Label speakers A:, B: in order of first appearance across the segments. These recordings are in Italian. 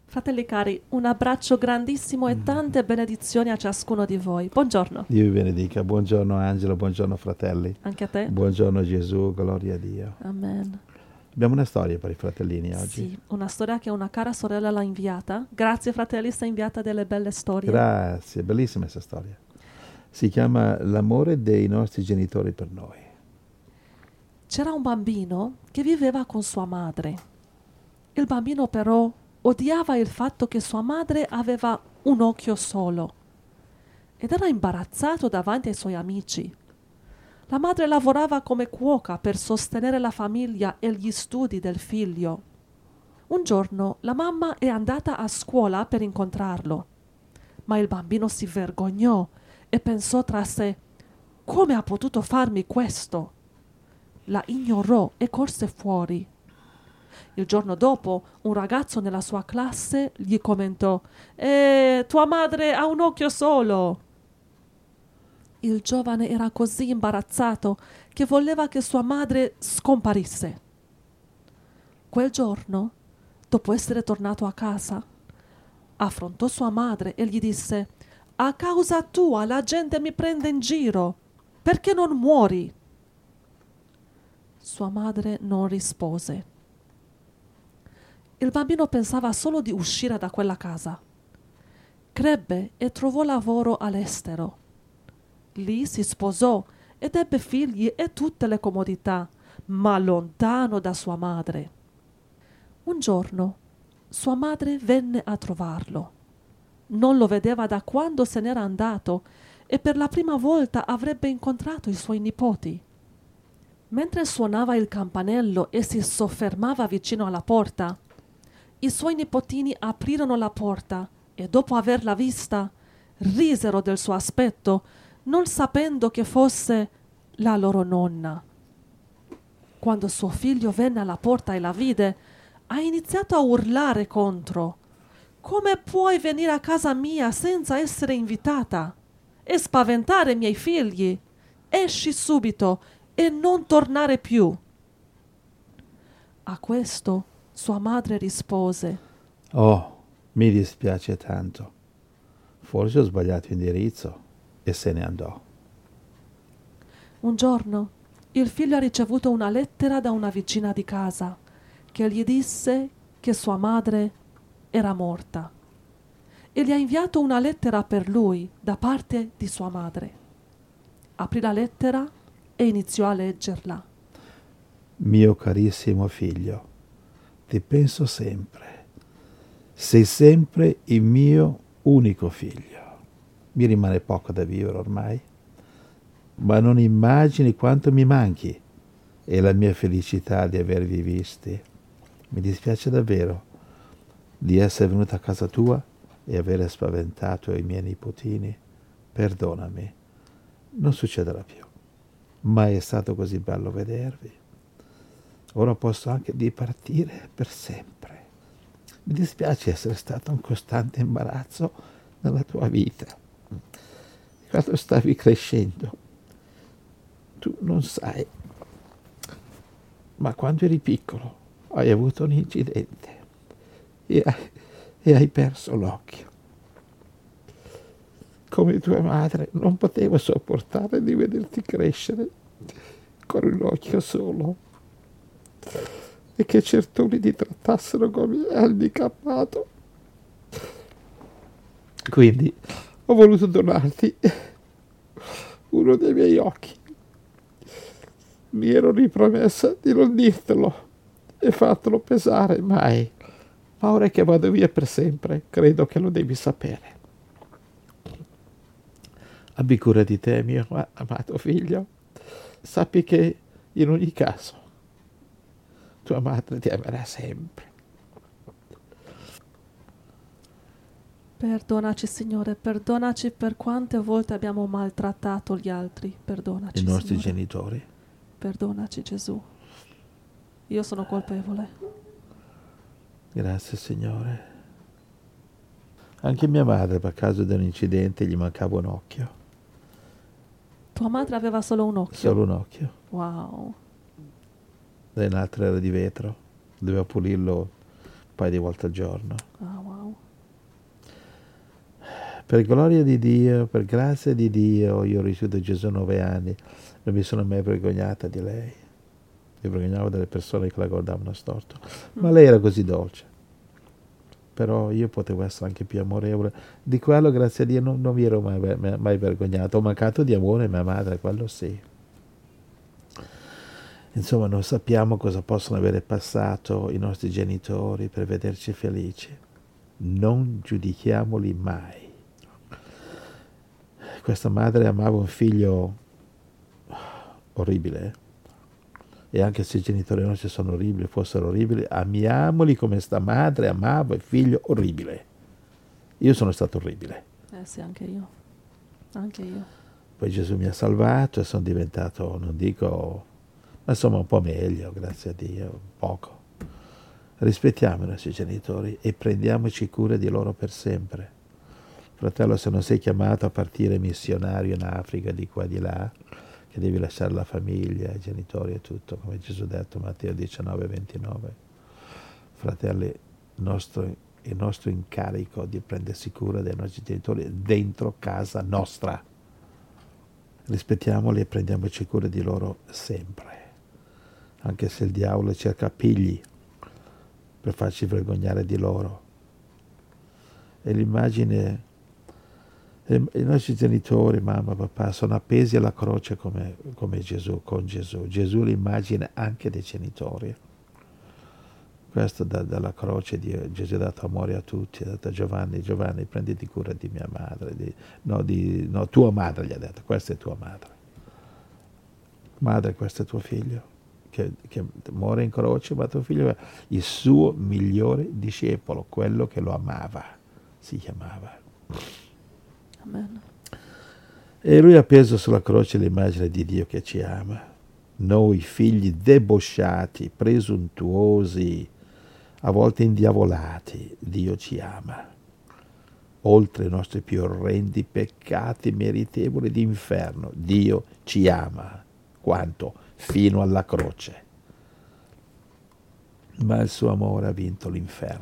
A: Fratelli cari, un abbraccio grandissimo e tante benedizioni a ciascuno di voi. Buongiorno.
B: Dio vi benedica. Buongiorno Angelo, buongiorno fratelli.
A: Anche a te.
B: Buongiorno Gesù, gloria a Dio.
A: Amen.
B: Abbiamo una storia per i fratellini oggi.
A: Sì, una storia che una cara sorella l'ha inviata. Grazie fratelli, sta inviata delle belle storie.
B: Grazie, bellissima questa storia. Si chiama L'amore dei nostri genitori per noi.
A: C'era un bambino che viveva con sua madre. Il bambino però odiava il fatto che sua madre aveva un occhio solo ed era imbarazzato davanti ai suoi amici. La madre lavorava come cuoca per sostenere la famiglia e gli studi del figlio. Un giorno la mamma è andata a scuola per incontrarlo, ma il bambino si vergognò e pensò tra sé: come ha potuto farmi questo? La ignorò e corse fuori. Il giorno dopo un ragazzo nella sua classe gli commentò: tua madre ha un occhio solo. Il giovane era così imbarazzato che voleva che sua madre scomparisse. Quel giorno, dopo essere tornato a casa, affrontò sua madre e gli disse: a causa tua la gente mi prende in giro. Perché non muori? Sua madre non rispose. Il bambino pensava solo di uscire da quella casa. Crebbe e trovò lavoro all'estero. Lì si sposò ed ebbe figli e tutte le comodità, ma lontano da sua madre. Un giorno sua madre venne a trovarlo. Non lo vedeva da quando se n'era andato e per la prima volta avrebbe incontrato i suoi nipoti. Mentre suonava il campanello e si soffermava vicino alla porta, i suoi nipotini aprirono la porta e dopo averla vista risero del suo aspetto, non sapendo che fosse la loro nonna. Quando suo figlio venne alla porta e la vide, ha iniziato a urlare contro: come puoi venire a casa mia senza essere invitata e spaventare i miei figli? Esci subito e non tornare più. A questo sua madre rispose:
B: Oh, mi dispiace tanto. Forse ho sbagliato indirizzo. E se ne andò.
A: Un giorno il figlio ha ricevuto una lettera da una vicina di casa che gli disse che sua madre era morta e gli ha inviato una lettera per lui da parte di sua madre. Aprì la lettera e iniziò a leggerla.
B: Mio carissimo figlio, ti penso sempre. Sei sempre il mio unico figlio. Mi rimane poco da vivere ormai, ma non immagini quanto mi manchi e la mia felicità di avervi visti. Mi dispiace davvero di essere venuta a casa tua e avere spaventato i miei nipotini. Perdonami, non succederà più. Mai è stato così bello vedervi. Ora posso anche dipartire per sempre. Mi dispiace essere stato un costante imbarazzo nella tua vita. Quando stavi crescendo, tu non sai, ma quando eri piccolo hai avuto un incidente e hai perso l'occhio. Come tua madre non potevo sopportare di vederti crescere con un occhio solo e che certuni ti trattassero come handicappato. Quindi ho voluto donarti uno dei miei occhi. Mi ero ripromessa di non dirtelo e fartelo pesare mai, ma ora che vado via per sempre, credo che lo devi sapere. Abbi cura di te, mio amato figlio. Sappi che in ogni caso tua madre ti amerà sempre.
A: Perdonaci, Signore, perdonaci per quante volte abbiamo maltrattato gli altri. Perdonaci,
B: I nostri
A: Signore.
B: genitori.
A: Perdonaci, Gesù. Io sono colpevole.
B: Grazie, Signore. Anche mia madre, per caso di un incidente, gli mancava un occhio.
A: Tua madre aveva solo un occhio?
B: Solo un occhio.
A: Wow.
B: E l'altro era di vetro. Doveva pulirlo un paio di volte al giorno.
A: Ah, wow.
B: Per gloria di Dio, per grazia di Dio, io ho ricevuto Gesù 9 anni, non mi sono mai vergognata di lei. Mi vergognavo delle persone che la guardavano storto, ma lei era così dolce. Però io potevo essere anche più amorevole. Di quello, grazie a Dio, non mi ero mai vergognato. Ho mancato di amore a mia madre, quello sì. Insomma, non sappiamo cosa possono avere passato i nostri genitori per vederci felici. Non giudichiamoli mai. Questa madre amava un figlio orribile, e anche se i genitori nostri sono orribili, fossero orribili, amiamoli come sta madre amava il figlio orribile. Io sono stato orribile.
A: Sì, anche io. Anche io.
B: Poi Gesù mi ha salvato e sono diventato, non dico, ma insomma un po' meglio, grazie a Dio, poco. Rispettiamo i nostri genitori e prendiamoci cura di loro per sempre. Fratello, se non sei chiamato a partire missionario in Africa, di qua e di là, che devi lasciare la famiglia, i genitori e tutto, come Gesù ha detto, Matteo 19, 29. Fratelli, il nostro incarico di prendersi cura dei nostri genitori è dentro casa nostra. Rispettiamoli e prendiamoci cura di loro sempre. Anche se il diavolo cerca appigli per farci vergognare di loro. E l'immagine, i nostri genitori, mamma, papà, sono appesi alla croce come Gesù, con Gesù. Gesù è l'immagine anche dei genitori. Questo dalla croce Gesù ha dato amore a tutti, ha detto a Giovanni, prenditi cura di mia madre. Tua madre gli ha detto, questa è tua madre. Madre, questo è tuo figlio, che muore in croce, ma tuo figlio è il suo migliore discepolo, quello che lo amava, si chiamava.
A: Amen.
B: E lui ha appeso sulla croce l'immagine di Dio che ci ama. Noi, figli debosciati, presuntuosi, a volte indiavolati, Dio ci ama. Oltre i nostri più orrendi peccati meritevoli di inferno, Dio ci ama. Quanto? Fino alla croce. Ma il suo amore ha vinto l'inferno,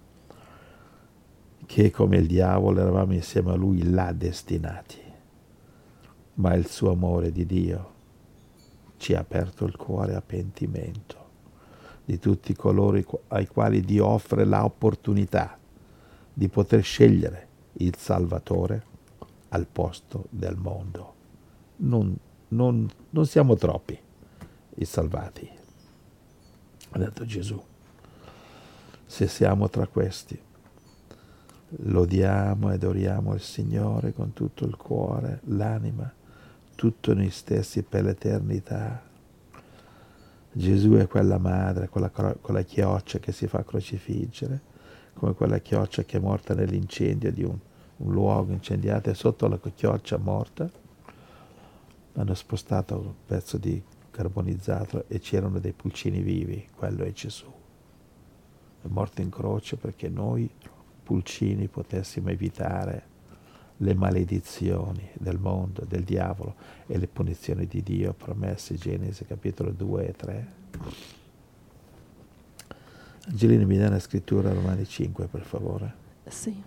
B: che come il diavolo eravamo insieme a lui là destinati. Ma il suo amore di Dio ci ha aperto il cuore a pentimento di tutti coloro ai quali Dio offre l'opportunità di poter scegliere il Salvatore al posto del mondo. Non siamo troppi i salvati, ha detto Gesù. Se siamo tra questi, lodiamo e adoriamo il Signore con tutto il cuore, l'anima, tutto noi stessi per l'eternità. Gesù è quella madre, quella chioccia che si fa crocifiggere, come quella chioccia che è morta nell'incendio di un luogo incendiato, e sotto la chioccia morta hanno spostato un pezzo di carbonizzato e c'erano dei pulcini vivi. Quello è Gesù. È morto in croce perché noi pulcini potessimo evitare le maledizioni del mondo, del diavolo e le punizioni di Dio promesse, Genesi capitolo 2 e 3. Angelina, mi dà una scrittura, Romani 5, per favore.
A: Sì.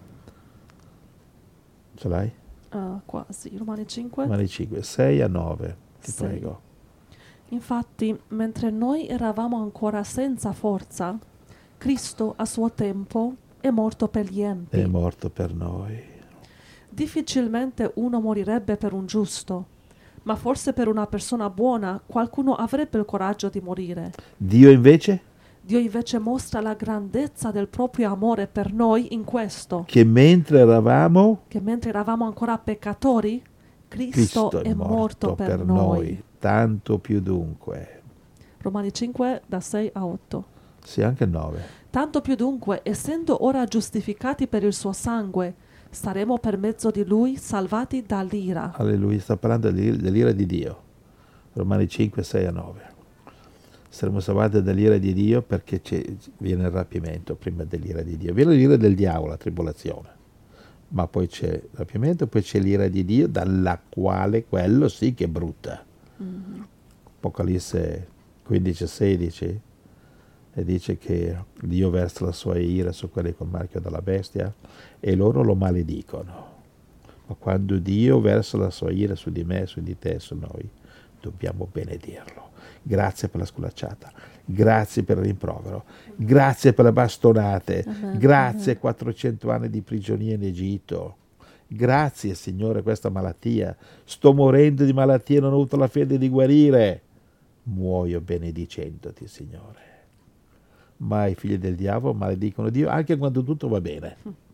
B: Ce l'hai?
A: Qua, sì, Romani 5.
B: Romani 5, 6 a 9, ti
A: Sì.
B: prego.
A: Infatti, mentre noi eravamo ancora senza forza, Cristo a suo tempo è morto per gli empi.
B: È morto per noi.
A: Difficilmente uno morirebbe per un giusto, ma forse per una persona buona qualcuno avrebbe il coraggio di morire.
B: Dio invece?
A: Dio invece mostra la grandezza del proprio amore per noi in questo,
B: Che mentre eravamo
A: ancora peccatori, Cristo è morto per noi.
B: Tanto più dunque.
A: Romani 5 da 6 a 8.
B: Sì, anche 9.
A: Tanto più dunque, essendo ora giustificati per il suo sangue, saremo per mezzo di lui salvati dall'ira.
B: Alleluia, sta parlando dell'ira di Dio. Romani 5, 6 a 9. Saremo salvati dall'ira di Dio perché viene il rapimento prima dell'ira di Dio. Viene l'ira del diavolo, la tribolazione. Ma poi c'è il rapimento, poi c'è l'ira di Dio, dalla quale quello sì che è brutta.
A: Mm-hmm.
B: Apocalisse 15, 16, e dice che Dio versa la sua ira su quelli col marchio della bestia e loro lo maledicono. Ma quando Dio versa la sua ira su di me, su di te, su noi, dobbiamo benedirlo. Grazie per la sculacciata, grazie per il rimprovero, grazie per le bastonate,
A: Amen.
B: grazie
A: Amen.
B: 400 anni di prigionia in Egitto. Grazie Signore questa malattia. Sto morendo di malattia, non ho avuto la fede di guarire. Muoio benedicendoti, Signore. Ma i figli del diavolo maledicono Dio anche quando tutto va bene.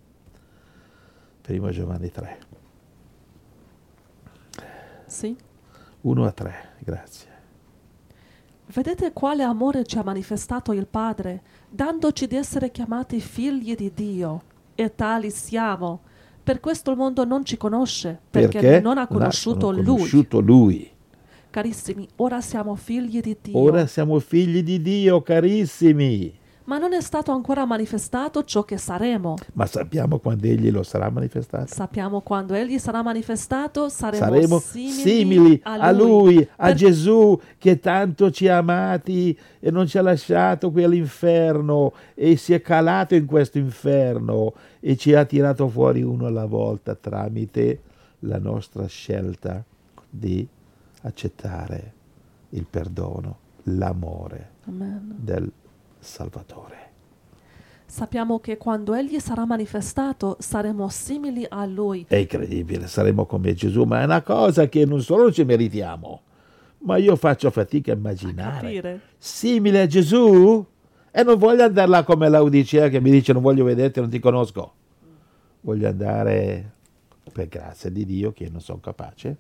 B: 1 Giovanni 3.
A: Sì.
B: 1-3, grazie.
A: Vedete quale amore ci ha manifestato il Padre, dandoci di essere chiamati figli di Dio. E tali siamo. Per questo il mondo non ci conosce, perché non ha conosciuto
B: Lui.
A: Carissimi, ora siamo figli di Dio.
B: Ora siamo figli di Dio, carissimi.
A: Ma non è stato ancora manifestato ciò che saremo.
B: Ma sappiamo quando Egli lo sarà manifestato.
A: Sappiamo quando Egli sarà manifestato, saremo
B: simili a Lui, a Gesù che tanto ci ha amati e non ci ha lasciato qui all'inferno e si è calato in questo inferno e ci ha tirato fuori uno alla volta tramite la nostra scelta di accettare il perdono, l'amore
A: Amen.
B: del Salvatore.
A: Sappiamo che quando Egli sarà manifestato saremo simili a Lui.
B: È incredibile, saremo come Gesù, ma è una cosa che non solo ci meritiamo, ma io faccio fatica a immaginare.
A: Capire.
B: Simile a Gesù? E non voglio andare là come Laodicea che mi dice non voglio vederti, non ti conosco. Voglio andare, per grazia di Dio, che non sono capace,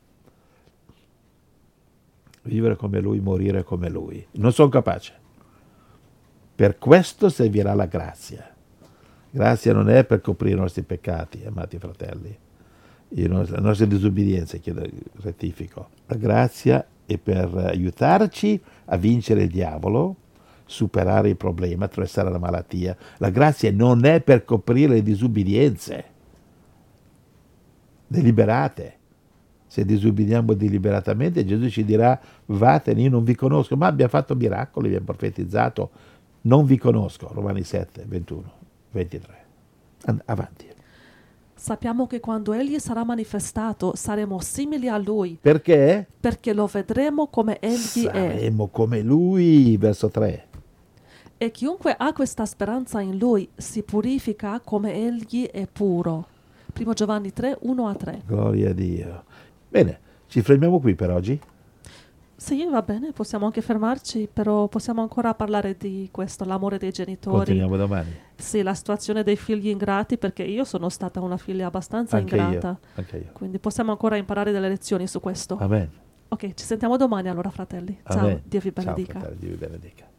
B: vivere come Lui, morire come Lui. Non sono capace. Per questo servirà la grazia. Grazia non è per coprire i nostri peccati, amati fratelli, le nostre disobbedienze, rettifico. La grazia è per aiutarci a vincere il diavolo, superare il problema, attraversare la malattia. La grazia non è per coprire le disobbedienze deliberate. Se disobbediamo deliberatamente, Gesù ci dirà vattene, io non vi conosco, ma abbiamo fatto miracoli, abbiamo profetizzato, non vi conosco. Romani 7, 21, 23. Avanti.
A: Sappiamo che quando Egli sarà manifestato saremo simili a Lui.
B: Perché?
A: Perché lo vedremo come Egli è.
B: Saremo come Lui, verso 3.
A: E chiunque ha questa speranza in Lui si purifica come Egli è puro. 1 Giovanni 3, 1-3.
B: Gloria a Dio. Bene, ci fermiamo qui per oggi?
A: Sì, va bene, possiamo anche fermarci, però possiamo ancora parlare di questo, l'amore dei genitori.
B: Continuiamo domani.
A: Sì, la situazione dei figli ingrati, perché io sono stata una figlia abbastanza ingrata.
B: Anche io.
A: Quindi possiamo ancora imparare delle lezioni su questo.
B: Amen.
A: Ok, ci sentiamo domani allora, fratelli. Ciao,
B: Amen.
A: Dio vi benedica.
B: Ciao, fratelli, Dio vi benedica.